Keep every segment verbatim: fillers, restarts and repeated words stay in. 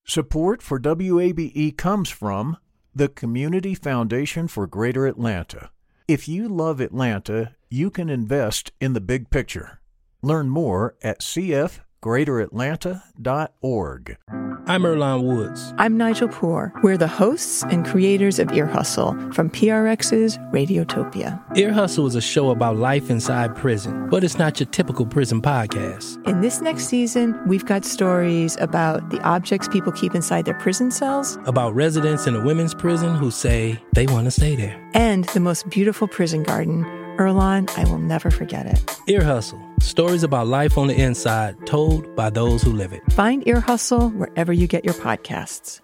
Support for W A B E comes from the Community Foundation for Greater Atlanta. If you love Atlanta, you can invest in the big picture. Learn more at c f greater atlanta dot org. I'm Earlonne Woods. I'm Nigel Poor. We're the hosts and creators of Ear Hustle from P R X's Radiotopia. Ear Hustle is a show about life inside prison, but it's not your typical prison podcast. In this next season, we've got stories about the objects people keep inside their prison cells, about residents in a women's prison who say they want to stay there, and the most beautiful prison garden. Earlonne, I will never forget it. Ear Hustle. Stories about life on the inside, told by those who live it. Find Ear Hustle wherever you get your podcasts.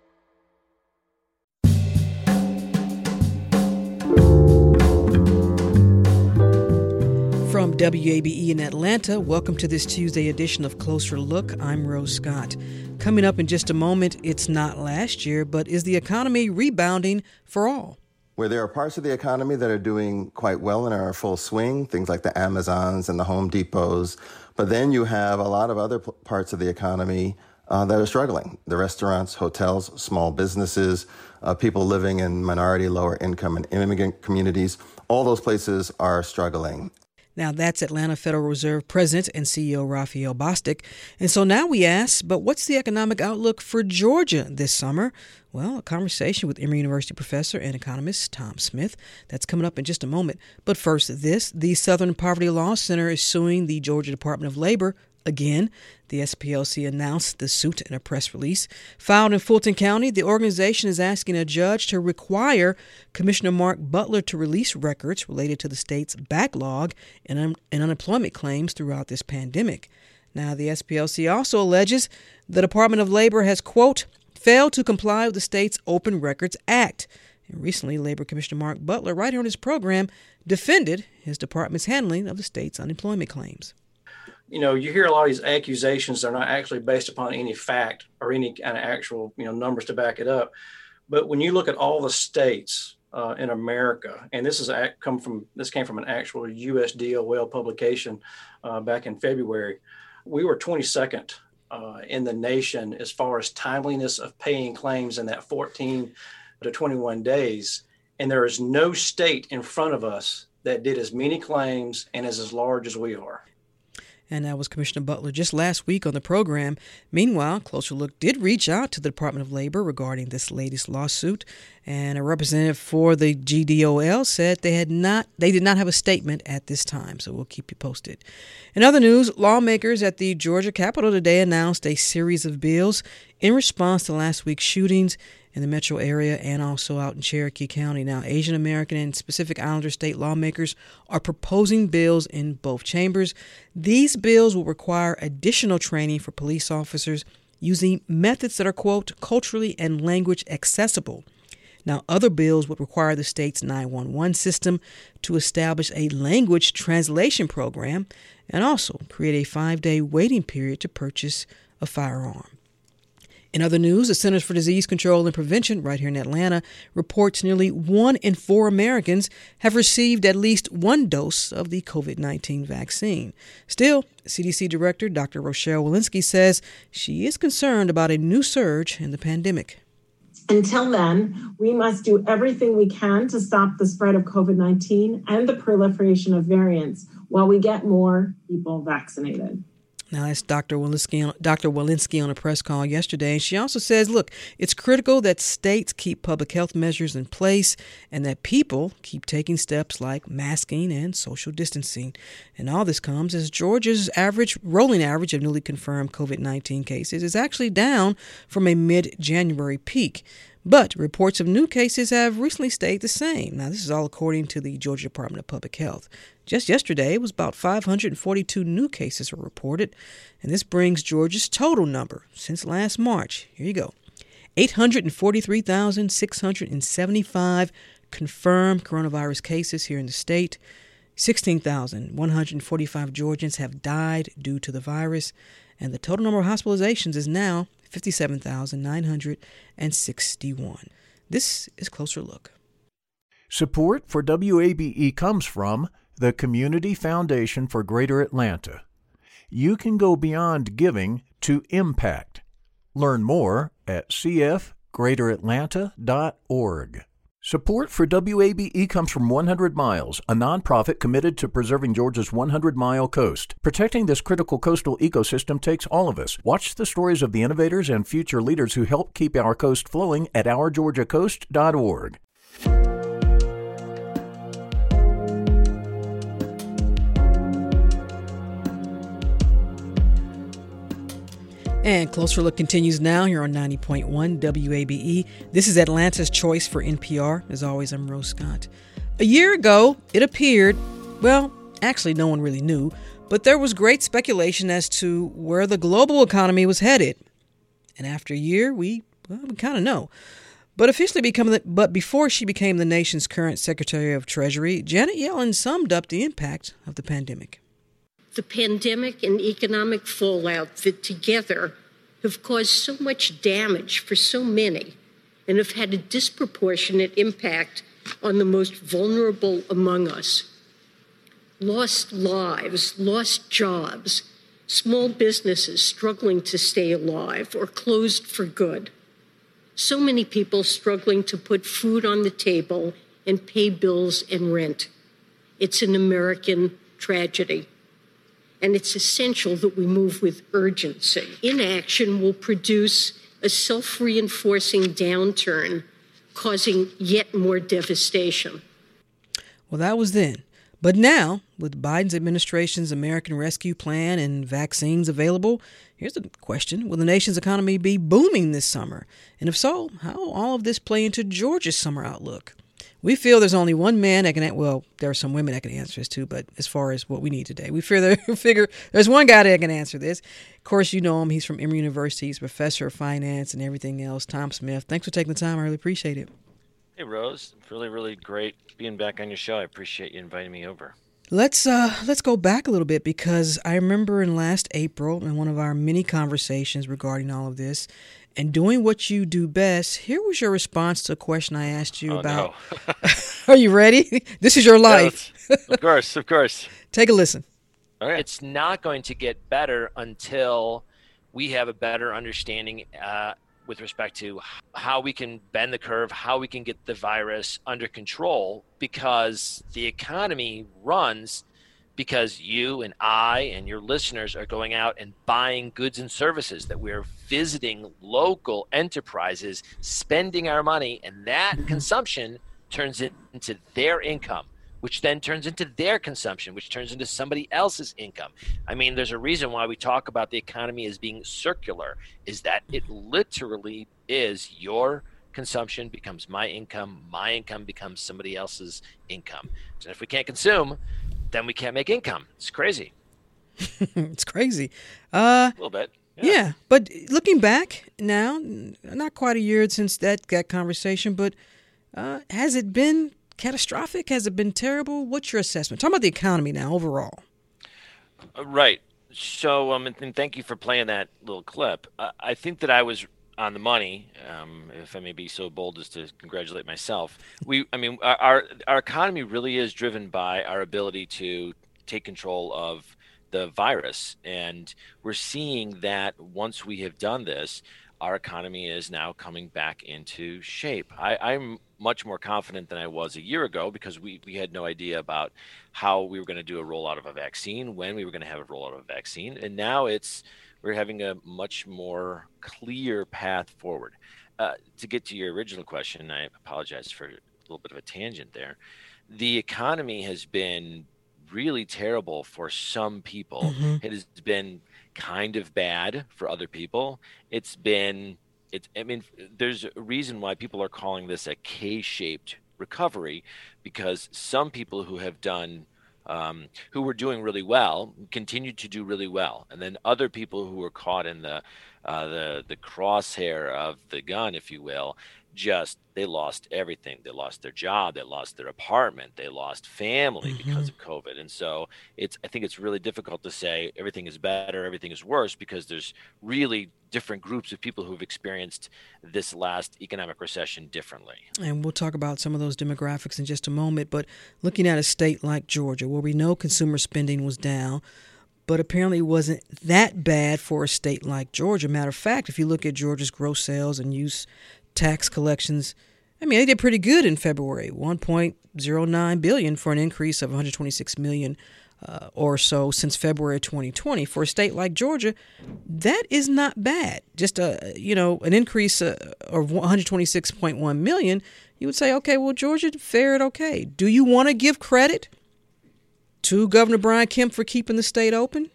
From W A B E in Atlanta, welcome to this Tuesday edition of Closer Look. I'm Rose Scott. Coming up in just a moment, it's not last year, but is the economy rebounding for all? Where there are parts of the economy that are doing quite well and are in full swing, things like the Amazons and the Home Depots. But then you have a lot of other p- parts of the economy uh, that are struggling. The restaurants, hotels, small businesses, uh, people living in minority, lower income and immigrant communities. All those places are struggling. Now, that's Atlanta Federal Reserve President and C E O Raphael Bostic. And so now we ask, but what's the economic outlook for Georgia this summer? Well, a conversation with Emory University professor and economist Tom Smith. That's coming up in just a moment. But first, this. The Southern Poverty Law Center is suing the Georgia Department of Labor again. The S P L C announced the suit in a press release. Filed in Fulton County, the organization is asking a judge to require Commissioner Mark Butler to release records related to the state's backlog in, un- in unemployment claims throughout this pandemic. Now, the S P L C also alleges the Department of Labor has, quote, failed to comply with the state's Open Records Act. And recently, Labor Commissioner Mark Butler, right here on his program, defended his department's handling of the state's unemployment claims. You know, you hear a lot of these accusations that are not actually based upon any fact or any kind of actual, you know, numbers to back it up. But when you look at all the states uh, in America, and this is come from this came from an actual U S D O L publication uh, back in February, we were twenty-second uh, in the nation as far as timeliness of paying claims in that fourteen to twenty-one days. And there is no state in front of us that did as many claims and is as large as we are. And that was Commissioner Butler just last week on the program. Meanwhile, Closer Look did reach out to the Department of Labor regarding this latest lawsuit, and a representative for the G D O L said they had not, they did not have a statement at this time. So we'll keep you posted. In other news, lawmakers at the Georgia Capitol today announced a series of bills in response to last week's shootings in the metro area and also out in Cherokee County. Now, Asian American and Pacific Islander state lawmakers are proposing bills in both chambers. These bills will require additional training for police officers using methods that are, quote, culturally and language accessible. Now, other bills would require the state's nine one one system to establish a language translation program and also create a five-day waiting period to purchase a firearm. In other news, the Centers for Disease Control and Prevention right here in Atlanta reports nearly one in four Americans have received at least one dose of the covid nineteen vaccine. Still, C D C Director Doctor Rochelle Walensky says she is concerned about a new surge in the pandemic. Until then, we must do everything we can to stop the spread of covid nineteen and the proliferation of variants while we get more people vaccinated. Now, that's Doctor Walensky, Doctor Walensky on a press call yesterday. And she also says, look, it's critical that states keep public health measures in place and that people keep taking steps like masking and social distancing. And all this comes as Georgia's average rolling average of newly confirmed covid nineteen cases is actually down from a mid-January peak. But reports of new cases have recently stayed the same. Now, this is all according to the Georgia Department of Public Health. Just yesterday, it was about five hundred forty-two new cases were reported, and this brings Georgia's total number since last March. Here you go. eight hundred forty-three thousand six hundred seventy-five confirmed coronavirus cases here in the state. sixteen thousand one hundred forty-five Georgians have died due to the virus, and the total number of hospitalizations is now fifty-seven thousand nine hundred sixty-one. This is Closer Look. Support for W A B E comes from the Community Foundation for Greater Atlanta. You can go beyond giving to impact. Learn more at c f greater atlanta dot org. Support for W A B E comes from one hundred miles, a nonprofit committed to preserving Georgia's hundred mile coast. Protecting this critical coastal ecosystem takes all of us. Watch the stories of the innovators and future leaders who help keep our coast flowing at our georgia coast dot org. And Closer Look continues now here on ninety point one W A B E. This is Atlanta's Choice for N P R. As always, I'm Rose Scott. A year ago, it appeared, well, actually no one really knew, but there was great speculation as to where the global economy was headed. And after a year, we, well, we kind of know. But officially become the, but before she became the nation's current Secretary of Treasury, Janet Yellen summed up the impact of the pandemic. The pandemic and economic fallout that together have caused so much damage for so many and have had a disproportionate impact on the most vulnerable among us. Lost lives, lost jobs, small businesses struggling to stay alive or closed for good. So many people struggling to put food on the table and pay bills and rent. It's an American tragedy. And it's essential that we move with urgency. Inaction will produce a self-reinforcing downturn, causing yet more devastation. Well, that was then. But now, with Biden's administration's American Rescue Plan and vaccines available, here's the question. Will the nation's economy be booming this summer? And if so, how will all of this play into Georgia's summer outlook? We feel there's only one man that can, well, there are some women that can answer this too, but as far as what we need today, we figure, figure there's one guy that can answer this. Of course, you know him. He's from Emory University. He's a professor of finance and everything else. Tom Smith, thanks for taking the time. I really appreciate it. Hey, Rose. Really, really great being back on your show. I appreciate you inviting me over. Let's uh, let's go back a little bit, because I remember in last April, in one of our many conversations regarding all of this, and doing what you do best, here was your response to a question I asked you oh, about. No. Are you ready? This is your life. Yeah, of course, of course. Take a listen. All right. It's not going to get better until we have a better understanding uh, with respect to how we can bend the curve, how we can get the virus under control, because the economy runs because you and I and your listeners are going out and buying goods and services, that we're visiting local enterprises, spending our money, and that consumption turns it into their income, which then turns into their consumption, which turns into somebody else's income. I mean, there's a reason why we talk about the economy as being circular, is that it literally is your consumption becomes my income, my income becomes somebody else's income. So if we can't consume, then we can't make income. It's crazy. It's crazy. Uh, a little bit. Yeah. yeah. But looking back now, not quite a year since that, that conversation, but uh, has it been catastrophic? Has it been terrible? What's your assessment? Talking about the economy now overall. Uh, right. So, um, and, and thank you for playing that little clip. Uh, I think that I was on the money, um, if I may be so bold as to congratulate myself. We, I mean, our our economy really is driven by our ability to take control of the virus, and we're seeing that once we have done this, our economy is now coming back into shape. I, I'm much more confident than I was a year ago, because we, we had no idea about how we were going to do a rollout of a vaccine, when we were going to have a rollout of a vaccine, and now it's we're having a much more clear path forward. Uh, to get to your original question, I apologize for a little bit of a tangent there. The economy has been really terrible for some people. Mm-hmm. It has been kind of bad for other people. It's been, it's, I mean, there's a reason why people are calling this a K-shaped recovery, because some people who have done Um, who were doing really well, continued to do really well, and then other people who were caught in the uh, the the crosshair of the gun, if you will, just they lost everything. They lost their job, they lost their apartment, they lost family mm-hmm. because of COVID. And so it's I think it's really difficult to say everything is better, everything is worse, because there's really different groups of people who've experienced this last economic recession differently. And we'll talk about some of those demographics in just a moment. But looking at a state like Georgia, where we know consumer spending was down, but apparently it wasn't that bad for a state like Georgia. Matter of fact, if you look at Georgia's gross sales and use tax collections, I mean, they did pretty good in February, one point zero nine billion dollars for an increase of one hundred twenty-six million dollars uh, or so since February twenty twenty. For a state like Georgia, that is not bad. Just a, you know, an increase uh, of one hundred twenty-six point one million dollars, you would say, okay, well, Georgia fared okay. Do you want to give credit to Governor Brian Kemp for keeping the state open?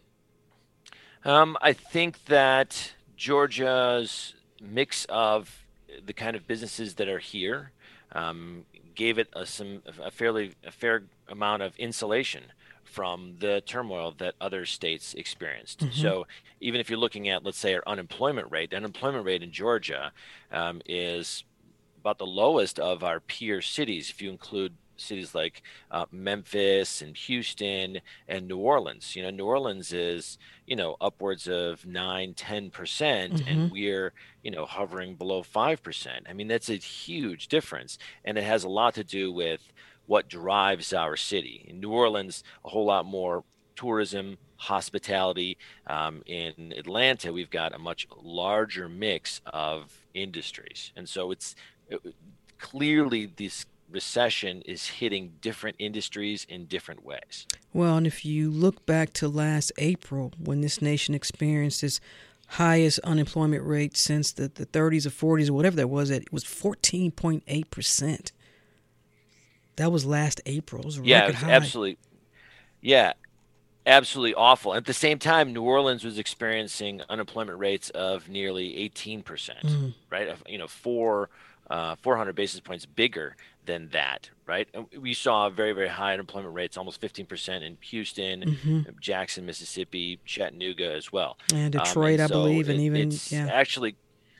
Um, I think that Georgia's mix of the kind of businesses that are here um, gave it a, some a fairly a fair amount of insulation from the turmoil that other states experienced. Mm-hmm. So even if you're looking at, let's say, our unemployment rate, the unemployment rate in Georgia um, is about the lowest of our peer cities, if you include cities like uh, Memphis and Houston and New Orleans. You know, New Orleans is, you know, upwards of nine, ten percent, mm-hmm. and we're, you know, hovering below five percent. I mean, that's a huge difference. And it has a lot to do with what drives our city. In New Orleans, a whole lot more tourism, hospitality. Um, in Atlanta, we've got a much larger mix of industries. And so it's it, clearly this recession is hitting different industries in different ways. Well, and if you look back to last April, when this nation experienced its highest unemployment rate since the, the thirties or forties or whatever that was, it was fourteen point eight percent. That was last April. It was a yeah, record it was high. absolutely. Yeah, absolutely awful. At the same time, New Orleans was experiencing unemployment rates of nearly eighteen percent, mm. right? You know, four, uh, four hundred basis points bigger than that, right? And we saw very, very high unemployment rates, almost fifteen percent in Houston, mm-hmm. Jackson, Mississippi, Chattanooga as well. And Detroit, um, and I so believe, it, and even, it's yeah. actually,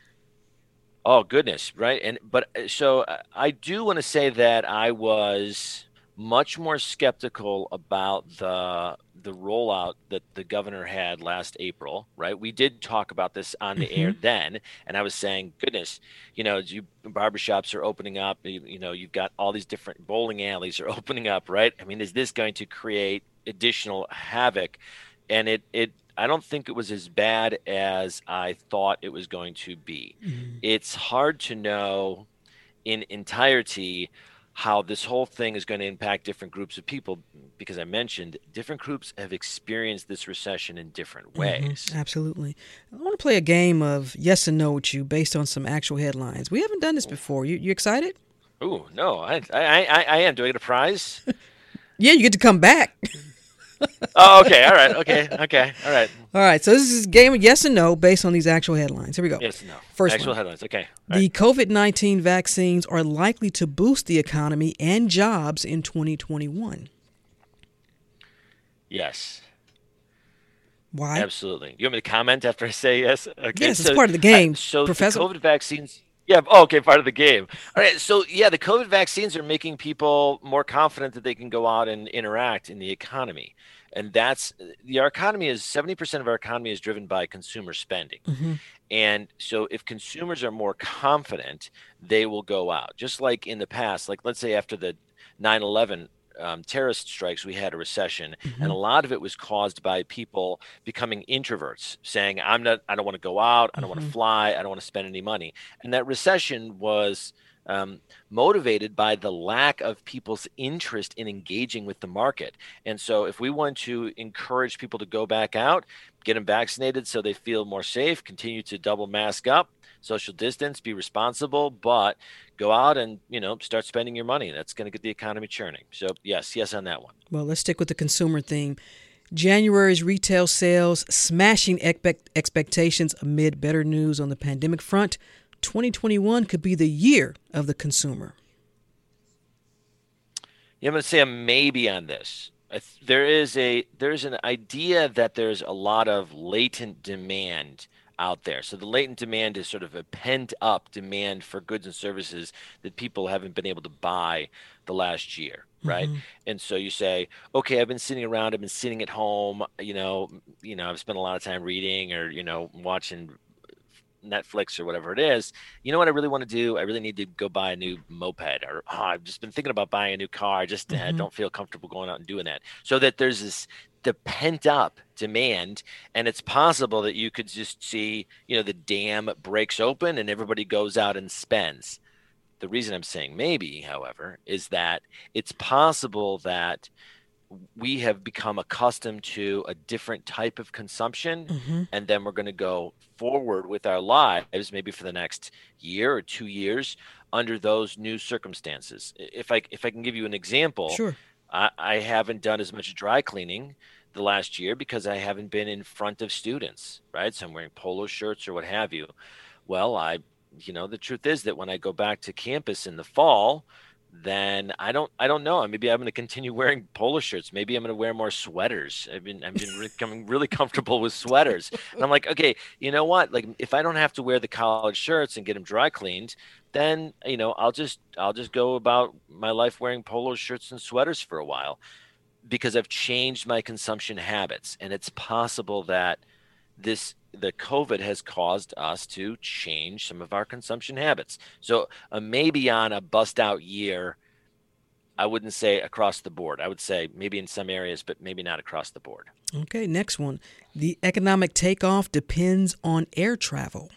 oh, goodness, right? And But so I do want to say that I was much more skeptical about the the rollout that the governor had last April, right? We did talk about this on the mm-hmm. air then, and I was saying, goodness, you know, you barbershops are opening up, you, you know, you've got all these different bowling alleys are opening up, right? I mean, is this going to create additional havoc? And it, it I don't think it was as bad as I thought it was going to be. Mm-hmm. It's hard to know in entirety how this whole thing is going to impact different groups of people, because I mentioned different groups have experienced this recession in different ways. Mm-hmm, absolutely. I want to play a game of yes and no with you based on some actual headlines. We haven't done this before. You you excited? Oh, no, I, I, I, I am. Do I get a prize? Yeah, you get to come back. Oh, okay. All right. Okay. Okay. All right. All right. So this is a game of yes and no based on these actual headlines. Here we go. Yes and no. First actual one. headlines. Okay. The All right. COVID nineteen vaccines are likely to boost the economy and jobs in twenty twenty-one. Yes. Why? Absolutely. You want me to comment after I say yes? Okay. Yes, so, it's part of the game, uh, so Professor. The COVID vaccines. Yeah. Oh, okay. Part of the game. All right. So yeah, the COVID vaccines are making people more confident that they can go out and interact in the economy. And that's the our economy is seventy percent of our economy is driven by consumer spending. Mm-hmm. And so if consumers are more confident, they will go out. Just like in the past, like let's say after the nine eleven um, terrorist strikes, we had a recession. Mm-hmm. And a lot of it was caused by people becoming introverts, saying, I'm not, I don't want to go out. I don't mm-hmm. want to fly. I don't want to spend any money. And that recession was Um, motivated by the lack of people's interest in engaging with the market. And so if we want to encourage people to go back out, get them vaccinated so they feel more safe, continue to double mask up, social distance, be responsible, but go out and, you know, start spending your money. That's going to get the economy churning. So yes, yes on that one. Well, let's stick with the consumer theme. January's retail sales smashing expect- expectations amid better news on the pandemic front. twenty twenty-one could be the year of the consumer. Yeah, I'm going to say a maybe on this. There is a there's an idea that there's a lot of latent demand out there. So the latent demand is sort of a pent up demand for goods and services that people haven't been able to buy the last year, right? Mm-hmm. And so you say, okay, I've been sitting around, I've been sitting at home, you know, you know, I've spent a lot of time reading or, you know, watching Netflix or whatever it is. You know what I really want to do? I really need to go buy a new moped, or oh, I've just been thinking about buying a new car. I just mm-hmm. uh, don't feel comfortable going out and doing that. So that there's this the pent up demand, and it's possible that you could just see, you know, the dam breaks open and everybody goes out and spends. The reason I'm saying maybe, however, is that it's possible that we have become accustomed to a different type of consumption, mm-hmm. and then we're going to go forward with our lives maybe for the next year or two years under those new circumstances. If I if I can give you an example, sure. I, I haven't done as much dry cleaning the last year because I haven't been in front of students, right? So I'm wearing polo shirts or what have you. Well, I, you know, the truth is that when I go back to campus in the fall, then I don't, I don't know. Maybe I'm going to continue wearing polo shirts. Maybe I'm going to wear more sweaters. I've been, I've been becoming really comfortable with sweaters. And I'm like, okay, you know what? Like, if I don't have to wear the college shirts and get them dry cleaned, then, you know, I'll just, I'll just go about my life wearing polo shirts and sweaters for a while, because I've changed my consumption habits. And it's possible that this, the COVID has caused us to change some of our consumption habits. So uh, maybe on a bust out year, I wouldn't say across the board. I would say maybe in some areas, but maybe not across the board. Okay, next one. The economic takeoff depends on air travel.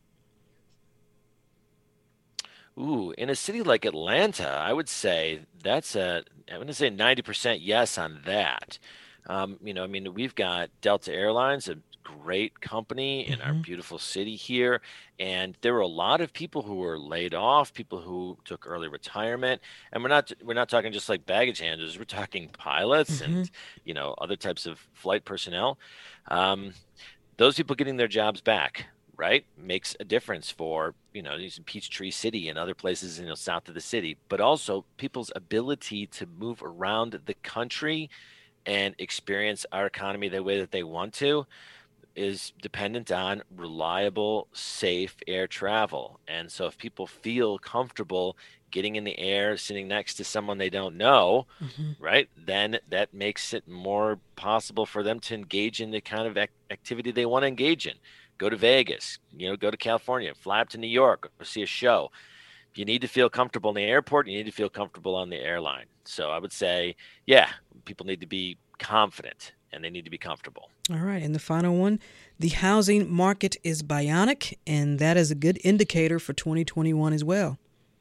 Ooh, in a city like Atlanta, I would say that's a, I'm going to say ninety percent yes on that. Um, you know, I mean, we've got Delta Airlines, a great company in mm-hmm. our beautiful city here. And there were a lot of people who were laid off, people who took early retirement. And we're not, we're not talking just like baggage handlers. We're talking pilots mm-hmm. and, you know, other types of flight personnel. Um, those people getting their jobs back, right, makes a difference for, you know, these Peachtree City and other places, you know, south of the city, but also people's ability to move around the country and experience our economy the way that they want to is dependent on reliable, safe air travel. And so if people feel comfortable getting in the air, sitting next to someone they don't know, mm-hmm. right, then that makes it more possible for them to engage in the kind of ac- activity they want to engage in. Go to Vegas, you know, go to California, fly up to New York, or see a show. You need to feel comfortable in the airport. You need to feel comfortable on the airline. So I would say, yeah, people need to be confident and they need to be comfortable. All right. And the final one, the housing market is bionic, and that is a good indicator for twenty twenty-one as well.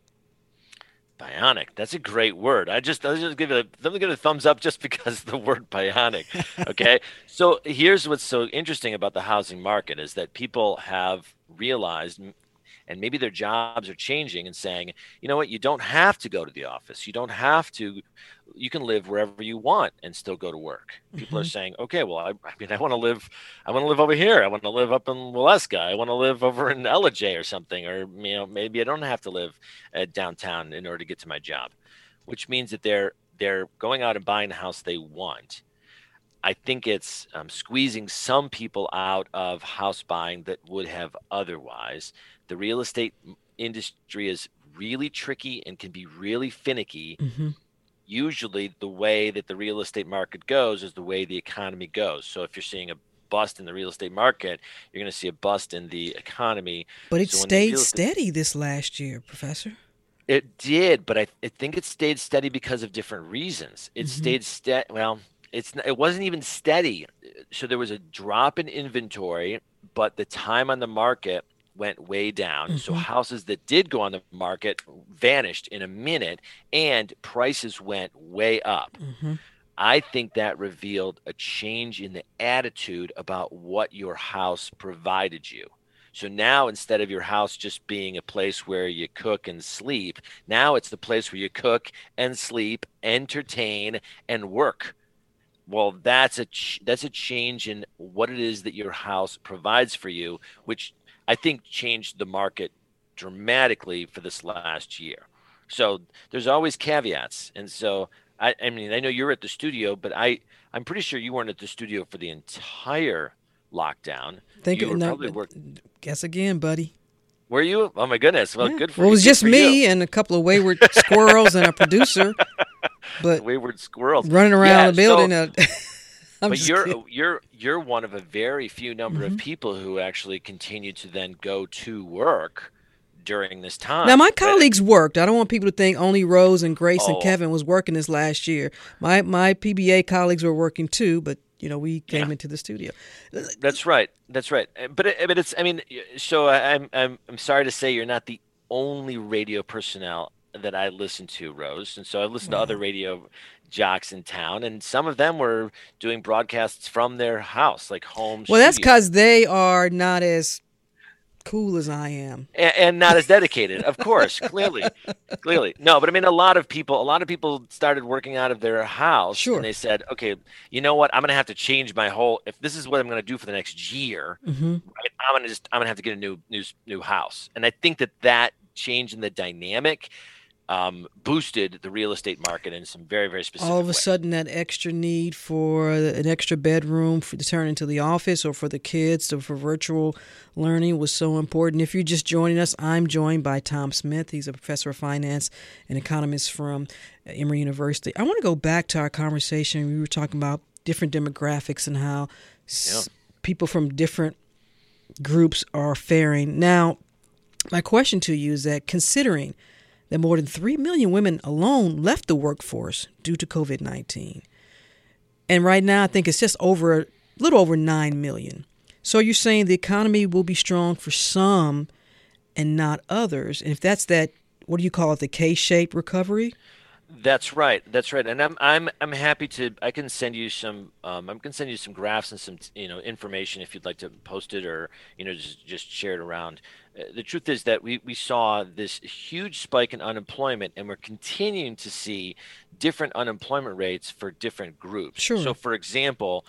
Bionic. That's a great word. I just, I'll just give it a, let me give it a thumbs up just because of the word bionic. Okay. So here's what's so interesting about the housing market is that people have realized, and maybe their jobs are changing and saying, you know what, you don't have to go to the office. You don't have to, you can live wherever you want and still go to work. People mm-hmm. are saying, okay, well, I, I mean, I want to live, I want to live over here. I want to live up in Waleska. I want to live over in Ellijay or something, or, you know, maybe I don't have to live uh, downtown in order to get to my job, which means that they're, they're going out and buying the house they want. I think it's um, squeezing some people out of house buying that would have otherwise. The real estate industry is really tricky and can be really finicky. Mm-hmm. Usually the way that the real estate market goes is the way the economy goes. So if you're seeing a bust in the real estate market, you're going to see a bust in the economy. But it so stayed estate- steady this last year, Professor. It did, but I, I think it stayed steady because of different reasons. It mm-hmm. stayed steady. Well, it's it wasn't even steady. So there was a drop in inventory, but the time on the market went way down. Mm-hmm. So houses that did go on the market vanished in a minute and prices went way up. Mm-hmm. I think that revealed a change in the attitude about what your house provided you. So now instead of your house just being a place where you cook and sleep, now it's the place where you cook and sleep, entertain, and work. Well, that's a ch- that's a change in what it is that your house provides for you, which I think changed the market dramatically for this last year. So there's always caveats. And so, I, I mean, I know you're at the studio, but I, I'm pretty sure you weren't at the studio for the entire lockdown. Think you were no, probably work- Guess again, buddy. Were you? Oh, my goodness. Well, yeah. good for well, you. It was good just me you. and a couple of wayward squirrels and a producer. But wayward squirrels. Running around yeah, the building. So, uh, I'm but just you're kidding. you're you're one of a very few number mm-hmm. of people who actually continue to then go to work during this time. Now, my colleagues but, worked. I don't want people to think only Rose and Grace oh. and Kevin was working this last year. My my P B A colleagues were working too, but you know, we came Yeah. into the studio. That's right. That's right. But it, but it's I mean, so I'm I'm I'm sorry to say you're not the only radio personnel that I listen to, Rose. And so I listen Wow. to other radio jocks in town, and some of them were doing broadcasts from their house, like home. Well, that's studio. because they are not as cool as I am. and, and not as dedicated, of course, clearly, clearly. No, but I mean, a lot of people, a lot of people started working out of their house, Sure. and they said, okay, you know what? I'm going to have to change my whole. If this is what I'm going to do for the next year, Mm-hmm. right, I'm going to just, I'm going to have to get a new, new, new house. And I think that that change in the dynamic um, boosted the real estate market in some very, very specific All of a ways. sudden, that extra need for an extra bedroom for, to turn into the office or for the kids or for virtual learning was so important. If you're just joining us, I'm joined by Tom Smith. He's a professor of finance and economist from Emory University. I want to go back to our conversation. We were talking about different demographics and how Yeah. s- people from different groups are faring. Now, my question to you is that considering that more than three million women alone left the workforce due to COVID nineteen. And right now, I think it's just over a little over nine million. So you're saying the economy will be strong for some and not others. And if that's that, what do you call it, the K-shaped recovery? That's right. That's right. And I'm I'm I'm happy to. I can send you some. Um, I can send you some graphs and some you know information if you'd like to post it or you know just just share it around. Uh, the truth is that we we saw this huge spike in unemployment, and we're continuing to see different unemployment rates for different groups. Sure. So, for example,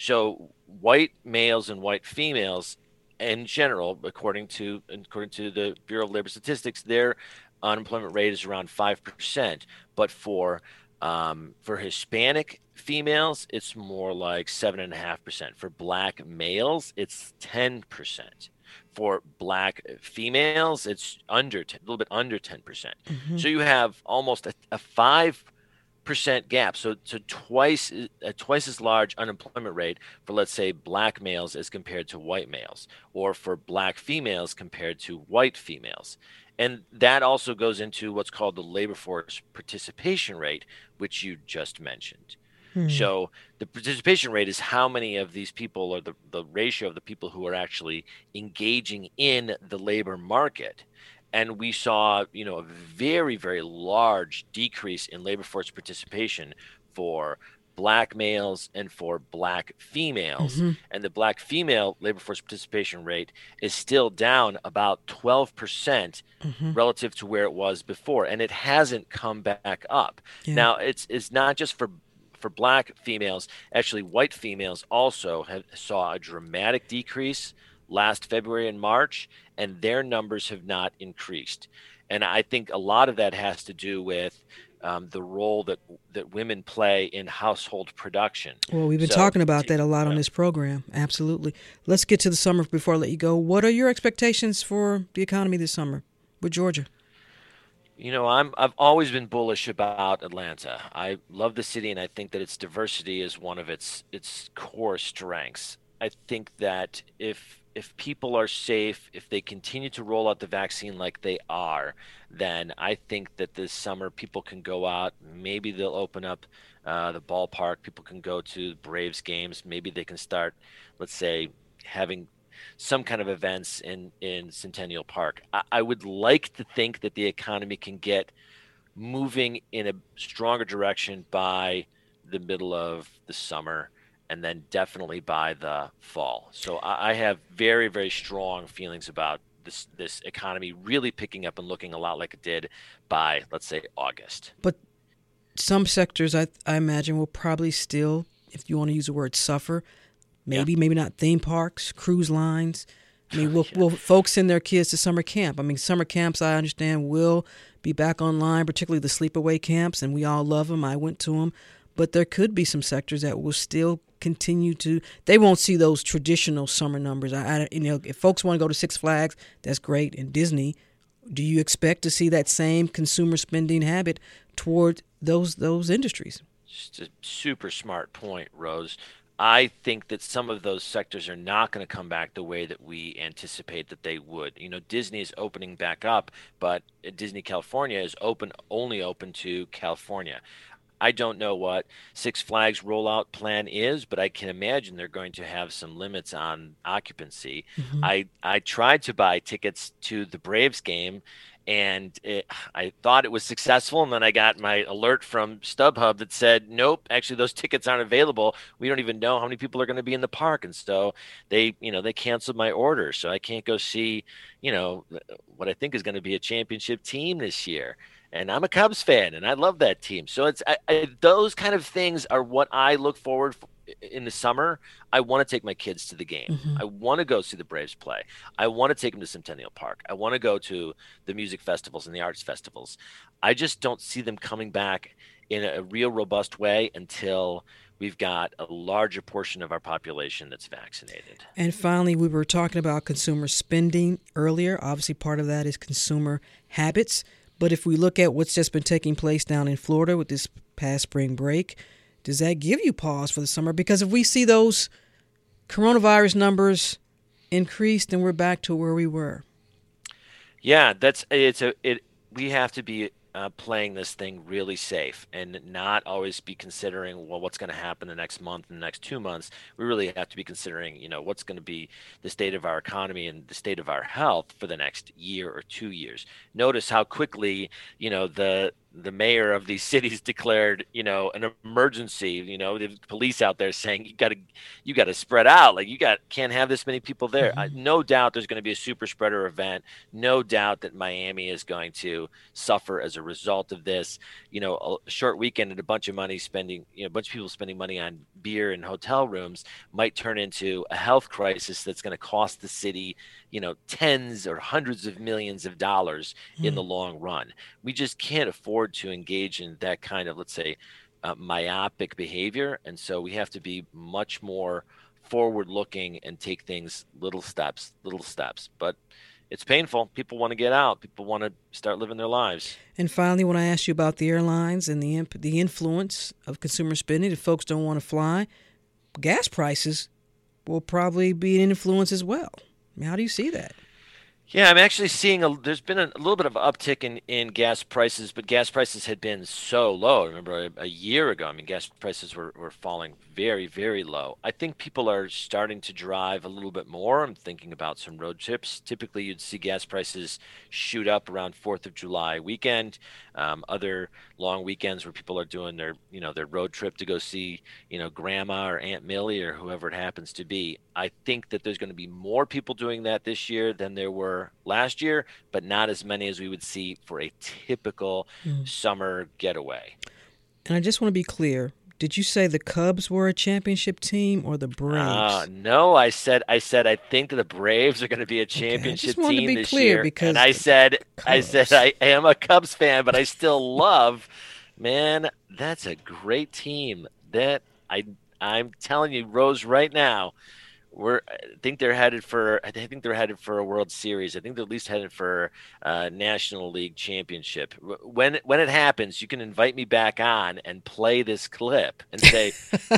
so white males and white females, in general, according to according to the Bureau of Labor Statistics, their unemployment rate is around five percent. But for um, for Hispanic females, it's more like seven and a half percent. For Black males, it's ten percent. For Black females, it's under ten, a little bit under ten percent. Mm-hmm. So you have almost a, a five percent gap. So so twice a twice as large unemployment rate for, let's say, Black males as compared to white males, or for Black females compared to white females. And that also goes into what's called the labor force participation rate, which you just mentioned. Hmm. So the participation rate is how many of these people, or the, the ratio of the people who are actually engaging in the labor market. And we saw, you know, a very, very large decrease in labor force participation for Black males and for Black females. Mm-hmm. And the Black female labor force participation rate is still down about twelve percent Mm-hmm. relative to where it was before. And it hasn't come back up. Yeah. Now, it's it's not just for for Black females. Actually, white females also have, saw a dramatic decrease last February and March, and their numbers have not increased. And I think a lot of that has to do with um, the role that that women play in household production. Well, we've been So, talking about that a lot on yeah. this program. Absolutely. Let's get to the summer before I let you go. What are your expectations for the economy this summer with Georgia? You know, I'm I've always been bullish about Atlanta. I love the city, and I think that its diversity is one of its its core strengths. I think that if if people are safe, if they continue to roll out the vaccine like they are, then I think that this summer people can go out. Maybe they'll open up uh, the ballpark. People can go to Braves games. Maybe they can start, let's say, having some kind of events in, in Centennial Park. I, I would like to think that the economy can get moving in a stronger direction by the middle of the summer, and then definitely by the fall. So I, I have very, very strong feelings about this this economy really picking up and looking a lot like it did by, let's say, August. But some sectors, I, I imagine, will probably still, if you want to use the word suffer, maybe, maybe not theme parks, cruise lines. I mean, will, Yeah. will folks send their kids to summer camp? I mean, summer camps, I understand, will be back online, particularly the sleepaway camps, and we all love them. I went to them. But there could be some sectors that will still continue to, they won't see those traditional summer numbers. I, I you know, if folks want to go to Six Flags, that's great, and Disney, do you expect to see that same consumer spending habit toward those those industries? Just a super smart point, Rose. I think that some of those sectors are not going to come back the way that we anticipate that they would. You know, Disney is opening back up, but Disney California is open only open to California. I don't know what Six Flags rollout plan is, but I can imagine they're going to have some limits on occupancy. Mm-hmm. I, I tried to buy tickets to the Braves game, and it, I thought it was successful, and then I got my alert from StubHub that said, nope, actually those tickets aren't available. We don't even know how many people are going to be in the park. And so they, you know, they canceled my order. So I can't go see, you know, what I think is going to be a championship team this year. And I'm a Cubs fan, and I love that team. So it's I, I, those kind of things are what I look forward for. In the summer, I want to take my kids to the game. Mm-hmm. I want to go see the Braves play. I want to take them to Centennial Park. I want to go to the music festivals and the arts festivals. I just don't see them coming back in a real robust way until we've got a larger portion of our population that's vaccinated. And finally, we were talking about consumer spending earlier. Obviously, part of that is consumer habits. But if we look at what's just been taking place down in Florida with this past spring break, does that give you pause for the summer? Because if we see those coronavirus numbers increase, then we're back to where we were. Yeah, that's it's a it. We have to be uh, playing this thing really safe and not always be considering, well, what's going to happen the next month and the next two months. We really have to be considering, you know, what's going to be the state of our economy and the state of our health for the next year or two years. Notice how quickly, you know, the the mayor of these cities declared, you know, an emergency. You know, the police out there saying you got to, you got to spread out. Like you got can't have this many people there. Mm-hmm. I, no doubt there's going to be a super spreader event. No doubt that Miami is going to suffer as a result of this. You know, a short weekend and a bunch of money spending, you know, a bunch of people spending money on beer and hotel rooms might turn into a health crisis that's going to cost the city, you know, tens or hundreds of millions of dollars mm. in the long run. We just can't afford to engage in that kind of, let's say, uh, myopic behavior. And so we have to be much more forward looking and take things little steps, little steps. But it's painful. People want to get out. People want to start living their lives. And finally, when I asked you about the airlines and the imp- the influence of consumer spending, if folks don't want to fly, gas prices will probably be an influence as well. I mean, how do you see that? Yeah, I'm actually seeing a, there's been a, a little bit of uptick in, in gas prices, but gas prices had been so low. Remember a, a year ago, I mean, gas prices were, were falling very, very low. I think people are starting to drive a little bit more. I'm thinking about some road trips. Typically, you'd see gas prices shoot up around fourth of July weekend. Um, other long weekends where people are doing their, you know, their road trip to go see, you know, grandma or Aunt Millie or whoever it happens to be. I think that there's going to be more people doing that this year than there were last year, but not as many as we would see for a typical mm. summer getaway. And I just want to be clear. Did you say the Cubs were a championship team or the Braves? Uh, no, I said I said I think that the Braves are going to be a championship okay, I just team to be this clear year. Because and I said Cubs. I said I am a Cubs fan, but I still love, man, that's a great team. That I I'm telling you, Rose, right now, we're I think they're headed for I think they're headed for a World Series. I think they're at least headed for a National League championship. When when it happens, you can invite me back on and play this clip and say,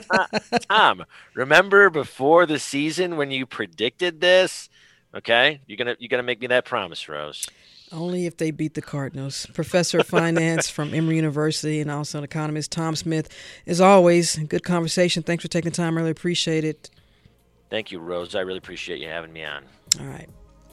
Tom, remember before the season when you predicted this? Okay, you're gonna you're gonna make me that promise, Rose. Only if they beat the Cardinals. Professor of Finance from Emory University and also an economist, Tom Smith. As always, good conversation. Thanks for taking time. Really appreciate it. Thank you, Rose. I really appreciate you having me on. All right.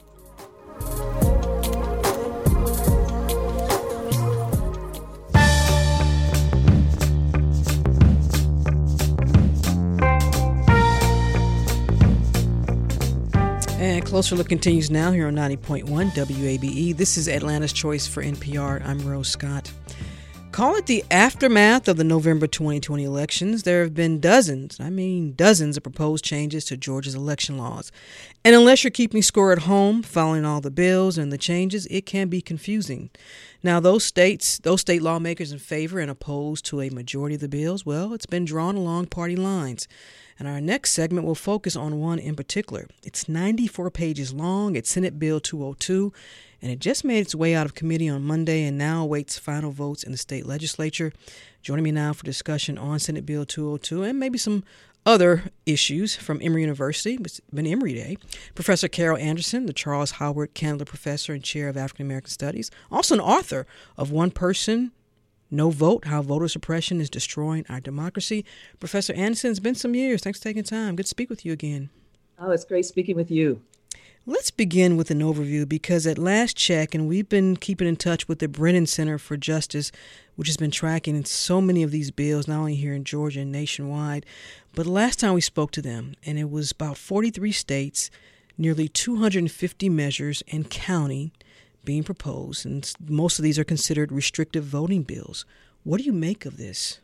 And Closer Look continues now here on ninety point one W A B E. This is Atlanta's Choice for N P R. I'm Rose Scott. Call it the aftermath of the November twenty twenty elections. There have been dozens, I mean dozens of proposed changes to Georgia's election laws. And unless you're keeping score at home, following all the bills and the changes, it can be confusing. Now, those states, those state lawmakers in favor and opposed to a majority of the bills, well, it's been drawn along party lines. And our next segment will focus on one in particular. It's ninety-four pages long. It's Senate Bill two oh two, and it just made its way out of committee on Monday and now awaits final votes in the state legislature. Joining me now for discussion on Senate Bill two oh two and maybe some other issues from Emory University, it's been Emory Day, Professor Carol Anderson, the Charles Howard Candler Professor and Chair of African American Studies, also an author of One Person, No Vote, How Voter Suppression is Destroying Our Democracy. Professor Anderson, it's been some years. Thanks for taking time. Good to speak with you again. Oh, it's great speaking with you. Let's begin with an overview, because at last check, and we've been keeping in touch with the Brennan Center for Justice, which has been tracking so many of these bills, not only here in Georgia and nationwide, but last time we spoke to them, and it was about forty-three states, nearly two hundred fifty measures and counting being proposed, and most of these are considered restrictive voting bills. What do you make of this?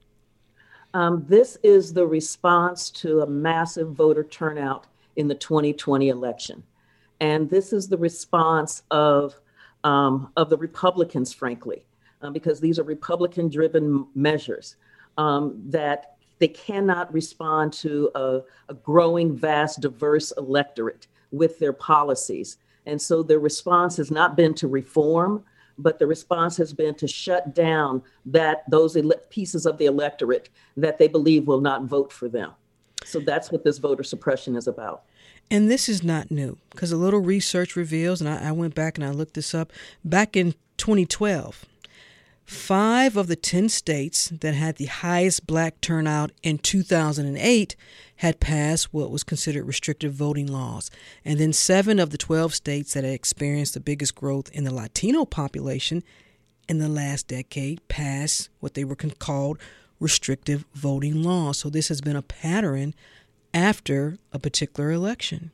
Um, this is the response to a massive voter turnout in the twenty twenty election. And this is the response of, um, of the Republicans, frankly, uh, because these are Republican-driven measures um, that they cannot respond to a, a growing, vast, diverse electorate with their policies. And so their response has not been to reform, but the response has been to shut down that those ele- pieces of the electorate that they believe will not vote for them. So that's what this voter suppression is about. And this is not new, because a little research reveals, and I, I went back and I looked this up, back in twenty twelve, five of the ten states that had the highest black turnout in two thousand eight had passed what was considered restrictive voting laws. And then seven of the twelve states that had experienced the biggest growth in the Latino population in the last decade passed what they were called restrictive voting laws. So this has been a pattern after a particular election.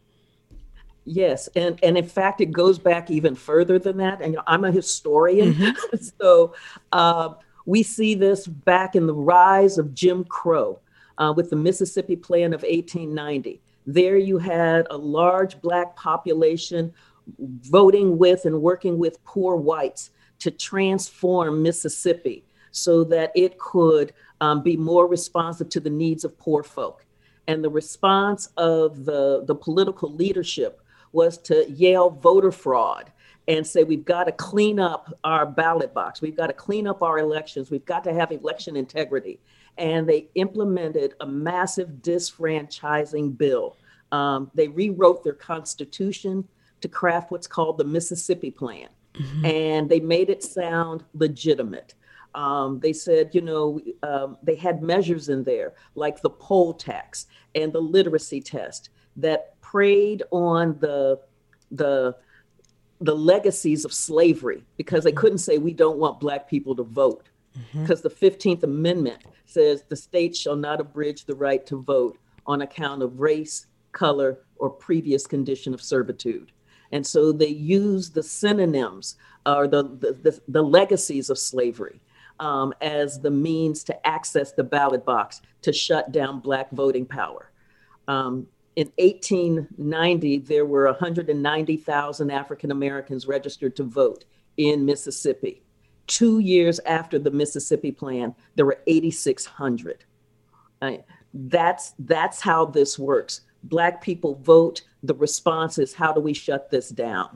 Yes, and, and in fact, it goes back even further than that. And you know, I'm a historian, mm-hmm. so uh, we see this back in the rise of Jim Crow uh, with the Mississippi Plan of eighteen ninety. There you had a large Black population voting with and working with poor whites to transform Mississippi so that it could um, be more responsive to the needs of poor folk. And the response of the, the political leadership was to yell voter fraud and say, we've got to clean up our ballot box. We've got to clean up our elections. We've got to have election integrity. And they implemented a massive disfranchising bill. Um, they rewrote their constitution to craft what's called the Mississippi Plan. Mm-hmm. And they made it sound legitimate. Um, they said, you know, um, they had measures in there like the poll tax and the literacy test that preyed on the the the legacies of slavery, because they couldn't say we don't want Black people to vote, because mm-hmm. the fifteenth Amendment says the state shall not abridge the right to vote on account of race, color, or previous condition of servitude. And so they used the synonyms or the the, the, the legacies of slavery Um, as the means to access the ballot box to shut down Black voting power. Um, in eighteen ninety, there were one hundred ninety thousand African Americans registered to vote in Mississippi. Two years after the Mississippi Plan, there were eighty-six hundred. Uh, that's, that's how this works. Black people vote. The response is, how do we shut this down?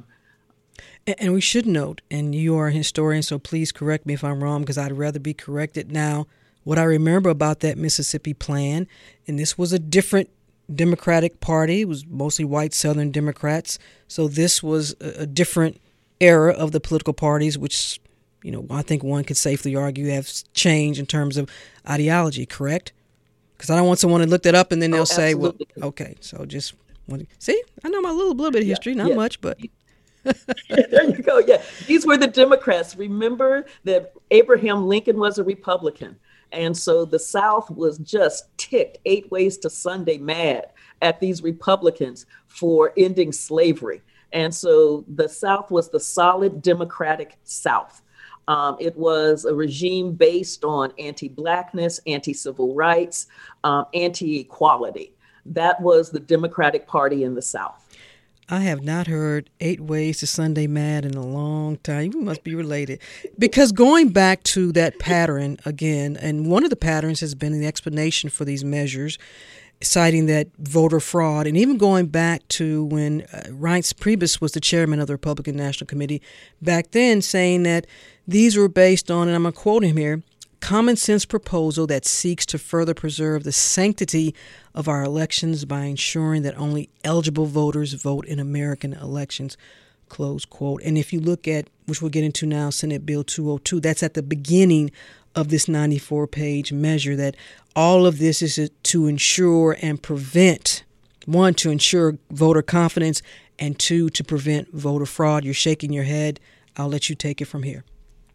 And we should note, and you are a historian, so please correct me if I'm wrong, because I'd rather be corrected now. What I remember about that Mississippi Plan, and this was a different Democratic Party, it was mostly white Southern Democrats. So this was a, a different era of the political parties, which, you know, I think one could safely argue have changed in terms of ideology, correct? Because I don't want someone to look that up and then they'll oh, say, well, okay, so just want to, see, I know my little, little bit of history, yeah, not yeah. much, but... There you go. Yeah, these were the Democrats. Remember that Abraham Lincoln was a Republican. And so the South was just ticked eight ways to Sunday mad at these Republicans for ending slavery. And so the South was the solid Democratic South. Um, it was a regime based on anti-Blackness, anti-civil rights, um, anti-equality. That was the Democratic Party in the South. I have not heard Eight Ways to Sunday Mad in a long time. We must be related. Because going back to that pattern again, and one of the patterns has been the explanation for these measures, citing that voter fraud, and even going back to when uh, Reince Priebus was the chairman of the Republican National Committee back then, saying that these were based on, and I'm going to quote him here, common sense proposal that seeks to further preserve the sanctity of our elections by ensuring that only eligible voters vote in American elections. close quote. And if you look at, which we'll get into now, Senate Bill two oh two, that's at the beginning of this ninety-four page measure, that all of this is to ensure and prevent, one, to ensure voter confidence, and two, to prevent voter fraud. You're shaking your head. I'll let you take it from here.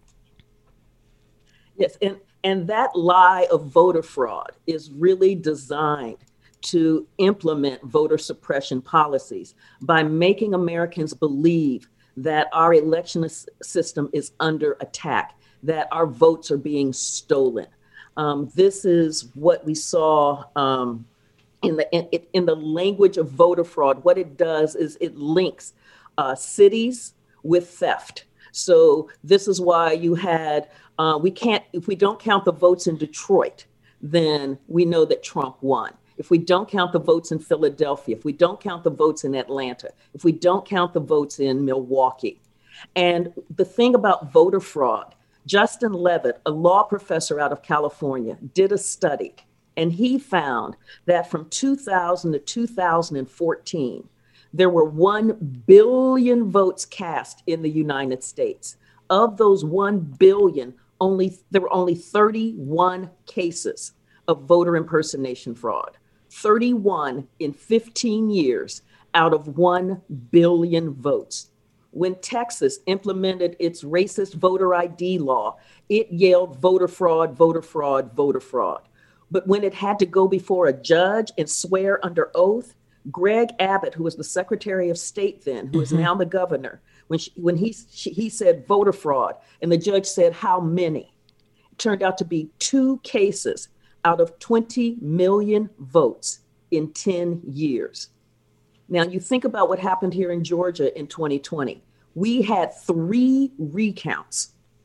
Yes, and, and that lie of voter fraud is really designed to implement voter suppression policies by making Americans believe that our election system is under attack, that our votes are being stolen. Um, this is what we saw um, in the in, in the language of voter fraud. What it does is it links uh, cities with theft. So this is why you had, uh, we can't, if we don't count the votes in Detroit, then we know that Trump won. If we don't count the votes in Philadelphia, if we don't count the votes in Atlanta, if we don't count the votes in Milwaukee. And the thing about voter fraud, Justin Levitt, a law professor out of California, did a study, and he found that from two thousand to two thousand fourteen, there were one billion votes cast in the United States. Of those one billion, only there were only thirty-one cases of voter impersonation fraud. thirty-one in fifteen years out of one billion votes. When Texas implemented its racist voter I D law, it yelled voter fraud, voter fraud, voter fraud. But when it had to go before a judge and swear under oath, Greg Abbott, who was the Secretary of State then, who mm-hmm. is now the governor, when she, when he she, he said voter fraud, and the judge said how many, it turned out to be two cases out of twenty million votes in ten years. Now, you think about what happened here in Georgia in twenty twenty. We had three recounts,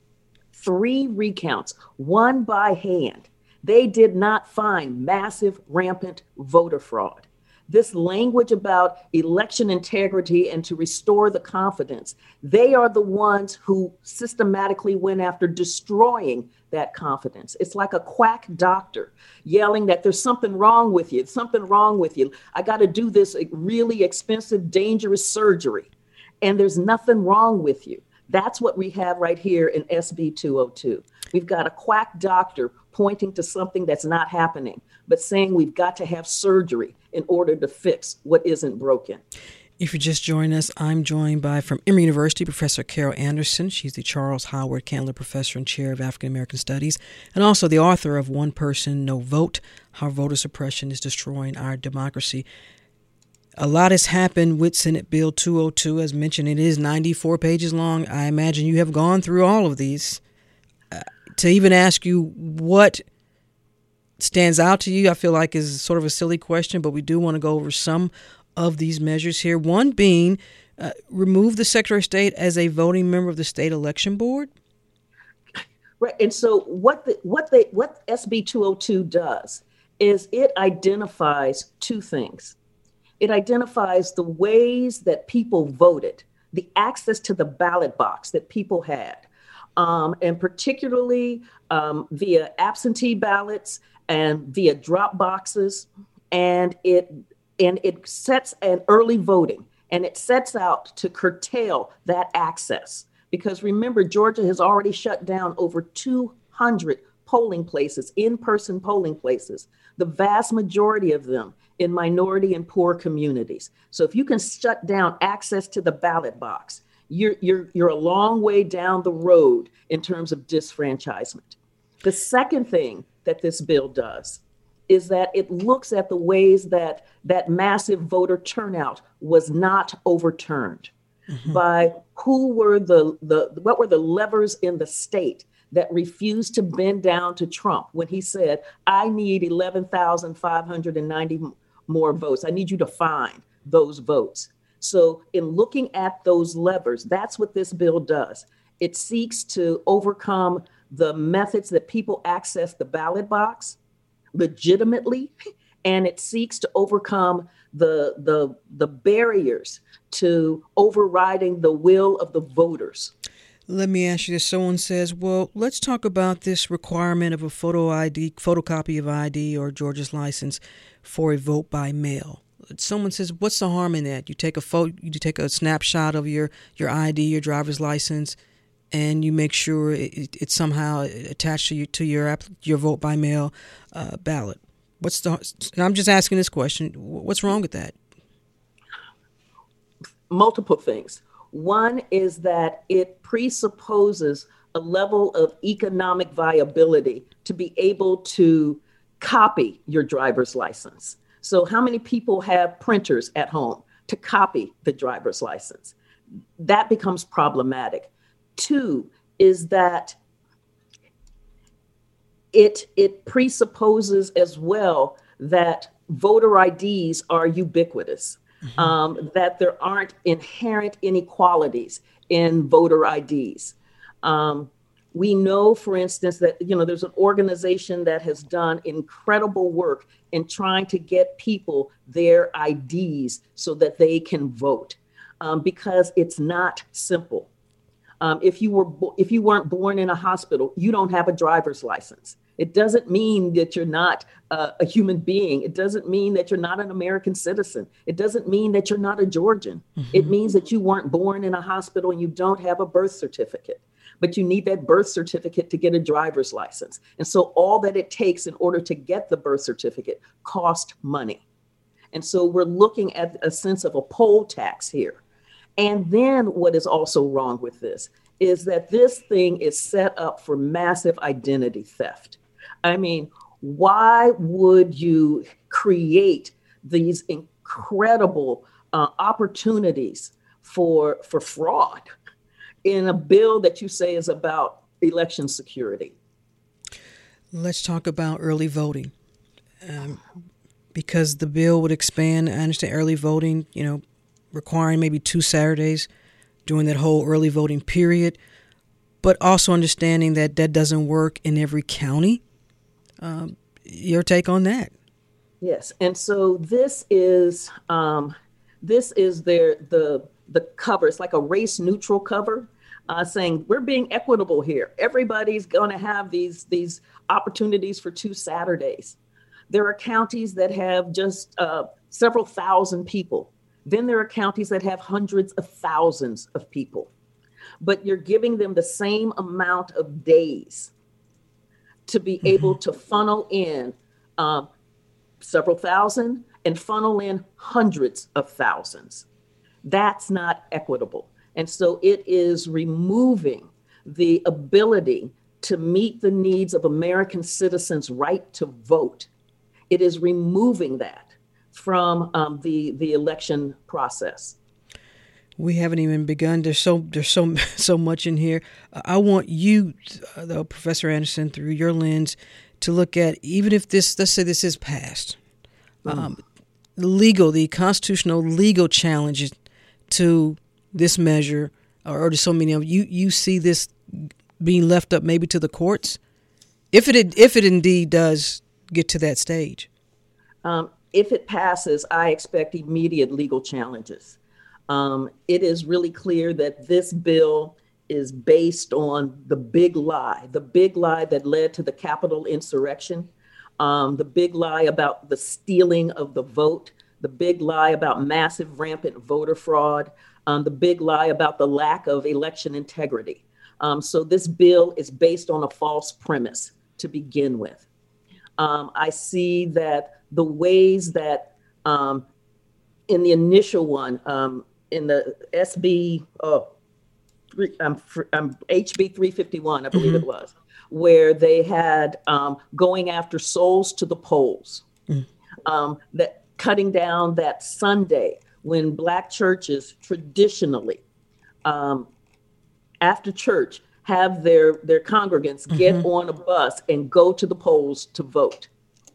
three recounts, one by hand. They did not find massive, rampant voter fraud. This language about election integrity and to restore the confidence, they are the ones who systematically went after destroying that confidence. It's like a quack doctor yelling that there's something wrong with you, something wrong with you. I got to do this really expensive, dangerous surgery, and there's nothing wrong with you. That's what we have right here in S B two oh two. We've got a quack doctor pointing to something that's not happening, but saying we've got to have surgery in order to fix what isn't broken. If you're just joining us, I'm joined by, from Emory University, Professor Carol Anderson. She's the Charles Howard Candler Professor and Chair of African American Studies, and also the author of One Person, No Vote, How Voter Suppression is Destroying Our Democracy. A lot has happened with Senate Bill two oh two. As mentioned, it is ninety-four pages long. I imagine you have gone through all of these. Uh, to even ask you what stands out to you, I feel like is sort of a silly question, but we do want to go over some of these measures here. One being uh, remove the Secretary of State as a voting member of the state election board. Right, and so what the, what they what S B two oh two does is it identifies two things. It identifies the ways that people voted, the access to the ballot box that people had, um, and particularly um, via absentee ballots and via drop boxes, and it and it sets an early voting, and it sets out to curtail that access. Because remember, Georgia has already shut down over two hundred polling places, in-person polling places, the vast majority of them in minority and poor communities. So if you can shut down access to the ballot box, you're, you're, you're a long way down the road in terms of disfranchisement. The second thing that this bill does is that it looks at the ways that that massive voter turnout was not overturned. Mm-hmm. By who were the, the, what were the levers in the state that refused to bend down to Trump when he said, I need eleven thousand five hundred ninety more votes. I need you to find those votes. So in looking at those levers, that's what this bill does. It seeks to overcome the methods that people access the ballot box legitimately, and it seeks to overcome the, the, the barriers to overriding the will of the voters. Let me ask you this. Someone says, well, let's talk about this requirement of a photo I D, photocopy of I D or Georgia's license for a vote by mail. someone says, what's the harm in that? You take a photo, you take a snapshot of your, your I D, your driver's license, and you make sure it, it, it's somehow attached to your, to your, app, your vote by mail uh, ballot. What's the, and I'm just asking this question, what's wrong with that? Multiple things. One is that it presupposes a level of economic viability to be able to copy your driver's license. So how many people have printers at home to copy the driver's license? That becomes problematic. Two is that it, it presupposes as well that voter I Ds are ubiquitous, mm-hmm. um, that there aren't inherent inequalities in voter I Ds. Um, we know, for instance, that, you know, there's an organization that has done incredible work in trying to get people their I Ds so that they can vote, um, because it's not simple. Um, if you were bo- if you weren't born in a hospital, you don't have a driver's license. It doesn't mean that you're not uh, a human being. It doesn't mean that you're not an American citizen. It doesn't mean that you're not a Georgian. Mm-hmm. It means that you weren't born in a hospital and you don't have a birth certificate. But you need that birth certificate to get a driver's license. And so all that it takes in order to get the birth certificate cost money. And so we're looking at a sense of a poll tax here. And then what is also wrong with this is that this thing is set up for massive identity theft. I mean, why would you create these incredible uh, opportunities for, for fraud in a bill that you say is about election security? Let's talk about early voting. Um, because the bill would expand, I understand, early voting, you know, requiring maybe two Saturdays during that whole early voting period, but also understanding that that doesn't work in every county. Um, your take on that? Yes, and so this is um, this is their the the cover. It's like a race neutral cover, uh, saying we're being equitable here. Everybody's going to have these these opportunities for two Saturdays. There are counties that have just uh, several thousand people. Then there are counties that have hundreds of thousands of people, but you're giving them the same amount of days to be mm-hmm. able to funnel in um, several thousand and funnel in hundreds of thousands. That's not equitable. And so it is removing the ability to meet the needs of American citizens' right to vote. It is removing that from um, the the election process. We haven't even begun. There's so there's so so much in here. Uh, I want you, uh, though, Professor Anderson, through your lens, to look at, even if this, let's say this is passed, um, the legal, the constitutional legal challenges to this measure, or, or to so many of you. You see this being left up maybe to the courts, if it if it indeed does get to that stage. Um, If it passes, I expect immediate legal challenges. Um, it is really clear that this bill is based on the big lie, the big lie that led to the Capitol insurrection, um, the big lie about the stealing of the vote, the big lie about massive rampant voter fraud, um, the big lie about the lack of election integrity. Um, so this bill is based on a false premise to begin with. Um, I see that the ways that um, in the initial one, um, in the S B, oh, I'm, I'm H B three fifty-one, I believe mm-hmm. it was, where they had um, going after souls to the polls, mm. um, that cutting down that Sunday when Black churches traditionally, um, after church, have their, their congregants get mm-hmm. on a bus and go to the polls to vote.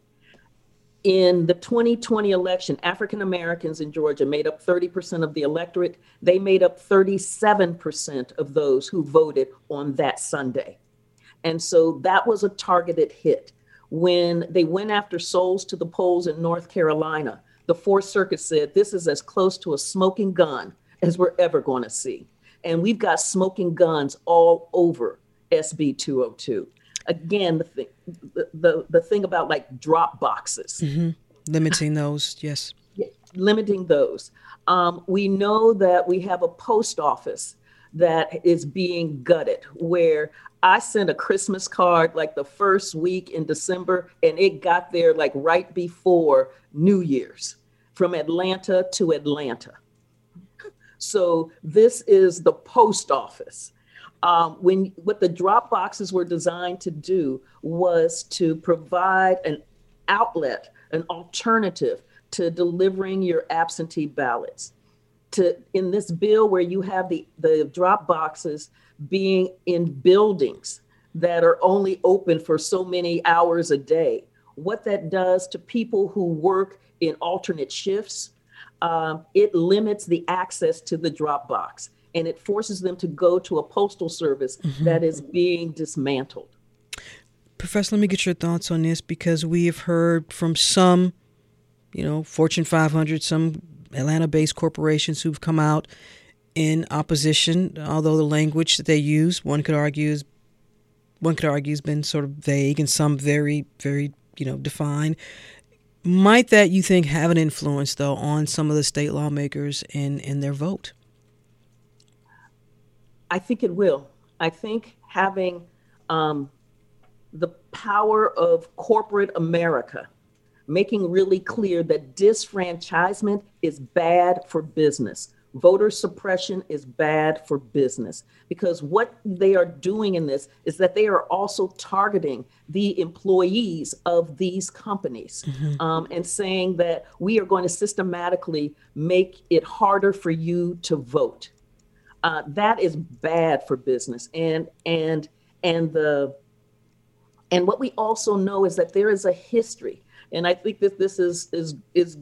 In the twenty twenty election, African Americans in Georgia made up thirty percent of the electorate. They made up thirty-seven percent of those who voted on that Sunday. And so that was a targeted hit. When they went after souls to the polls in North Carolina, the Fourth Circuit said this is as close to a smoking gun as we're ever going to see. And we've got smoking guns all over S B two oh two. Again, the thing, the, the, the thing about like drop boxes. Mm-hmm. Limiting those, yes. limiting those. Um, we know that we have a post office that is being gutted, where I sent a Christmas card like the first week in December, and it got there like right before New Year's from Atlanta to Atlanta. So this is the post office. Um, when what the drop boxes were designed to do was to provide an outlet, an alternative to delivering your absentee ballots. To in this bill where you have the, the drop boxes being in buildings that are only open for so many hours a day, what that does to people who work in alternate shifts, um, it limits the access to the drop box, and it forces them to go to a postal service mm-hmm. that is being dismantled. Professor, let me get your thoughts on this, because we have heard from some, you know, Fortune five hundred, some Atlanta-based corporations who've come out in opposition, although the language that they use, one could argue is one could argue has been sort of vague and some very, very, you know, defined. Might that, you think, have an influence, though, on some of the state lawmakers in, in their vote? I think it will. I think having um, the power of corporate America making really clear that disfranchisement is bad for business. Voter suppression is bad for business, because what they are doing in this is that they are also targeting the employees of these companies mm-hmm. um, and saying that we are going to systematically make it harder for you to vote. Uh, that is bad for business. And and and the and what we also know is that there is a history. And I think that this is is is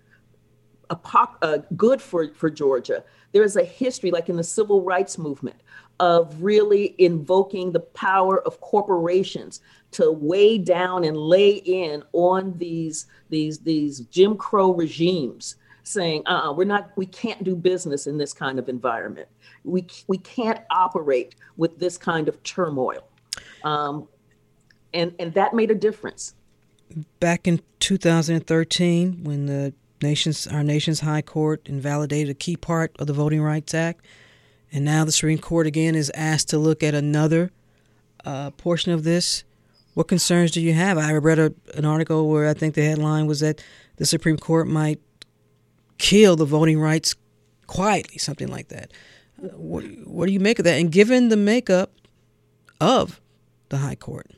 a pop, uh, good for, for Georgia. There is a history, like in the civil rights movement, of really invoking the power of corporations to weigh down and lay in on these these these Jim Crow regimes, saying, uh-uh, we're not, we can't do business in this kind of environment. We we can't operate with this kind of turmoil, um, and and that made a difference. Back in two thousand thirteen, when the nation's our nation's high court invalidated a key part of the Voting Rights Act, and now the Supreme Court again is asked to look at another uh, portion of this. What concerns do you have? I read a, an article where I think the headline was that the Supreme Court might kill the voting rights quietly, something like that. Uh, what, what do you make of that? And given the makeup of the high court,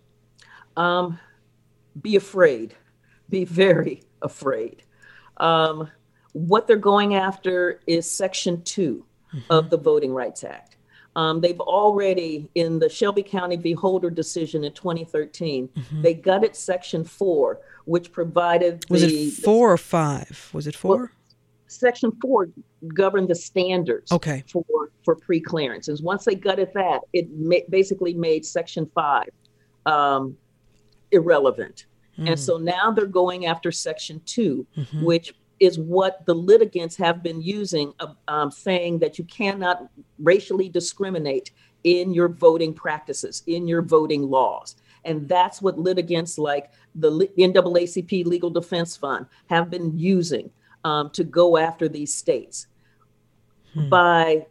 um. Be afraid, be very afraid. Um, what they're going after is Section two mm-hmm. of the Voting Rights Act. Um, they've already, in the Shelby County v. Holder decision in twenty thirteen, mm-hmm. they gutted Section four, which provided Was the... it four or five? Was it four? Well, Section four governed the standards okay. for, for pre-clearances. Once they gutted that, it ma- basically made Section five um, irrelevant. Mm. And so now they're going after Section two, mm-hmm. which is what the litigants have been using, uh, um, saying that you cannot racially discriminate in your voting practices, in your voting laws. And that's what litigants like the N double A C P Legal Defense Fund have been using um, to go after these states. Hmm. By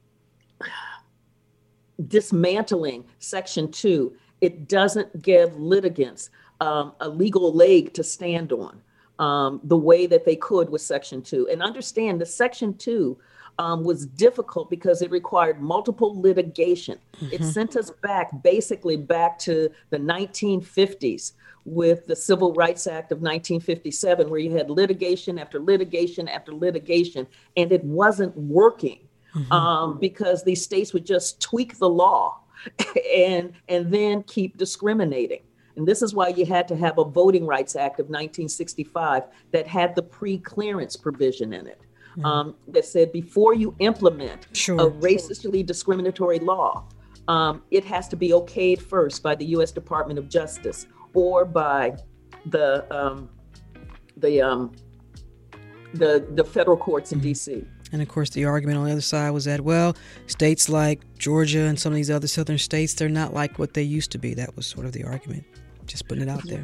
dismantling Section two, it doesn't give litigants um, a legal leg to stand on um, the way that they could with Section two. And understand the Section two um, was difficult because it required multiple litigation. Mm-hmm. It sent us back, basically back to the nineteen fifties with the Civil Rights Act of nineteen fifty-seven, where you had litigation after litigation after litigation, and it wasn't working mm-hmm. um, because these states would just tweak the law and and then keep discriminating. And this is why you had to have a Voting Rights Act of nineteen sixty-five that had the pre-clearance provision in it, mm-hmm. um, that said before you implement sure. a racistly discriminatory law, um, it has to be okayed first by the U S Department of Justice or by the um, the um, the the federal courts in mm-hmm. D C. And of course, the argument on the other side was that, well, states like Georgia and some of these other southern states, they're not like what they used to be. That was sort of the argument. Just putting it out there.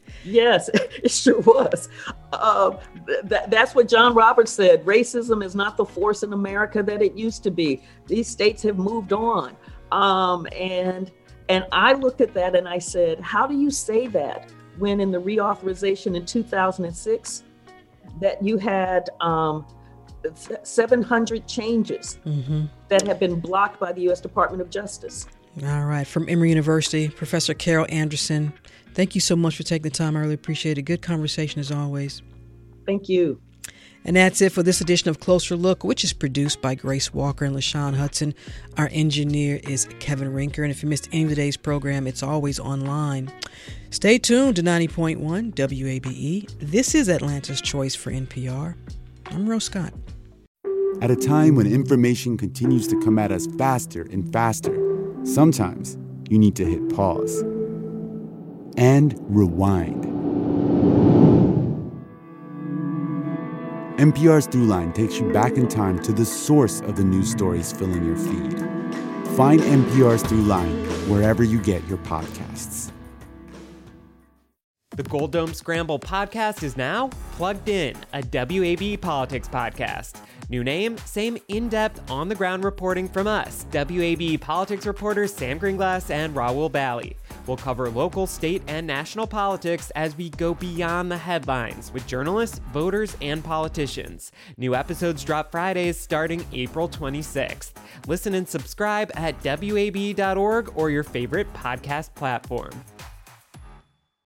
Yes, it sure was. Uh, th- that's what John Roberts said. Racism is not the force in America that it used to be. These states have moved on. Um, and and I looked at that and I said, how do you say that when in the reauthorization in two thousand six that you had um, seven hundred changes mm-hmm. that have been blocked by the U S Department of Justice? All right. From Emory University, Professor Carol Anderson, thank you so much for taking the time. I really appreciate it. Good conversation as always. Thank you. And that's it for this edition of Closer Look, which is produced by Grace Walker and LaShawn Hudson. Our engineer is Kevin Rinker. And if you missed any of today's program, it's always online. Stay tuned to ninety point one W A B E. This is Atlanta's Choice for N P R. I'm Rose Scott. At a time when information continues to come at us faster and faster, sometimes you need to hit pause and rewind. N P R's Throughline takes you back in time to the source of the news stories filling your feed. Find N P R's Throughline wherever you get your podcasts. The Gold Dome Scramble podcast is now Plugged In, a W A B E politics podcast. New name, same in-depth, on-the-ground reporting from us, W A B E politics reporters Sam Greenglass and Raul Bally. We'll cover local, state, and national politics as we go beyond the headlines with journalists, voters, and politicians. New episodes drop Fridays starting April twenty-sixth. Listen and subscribe at W A B E dot org or your favorite podcast platform.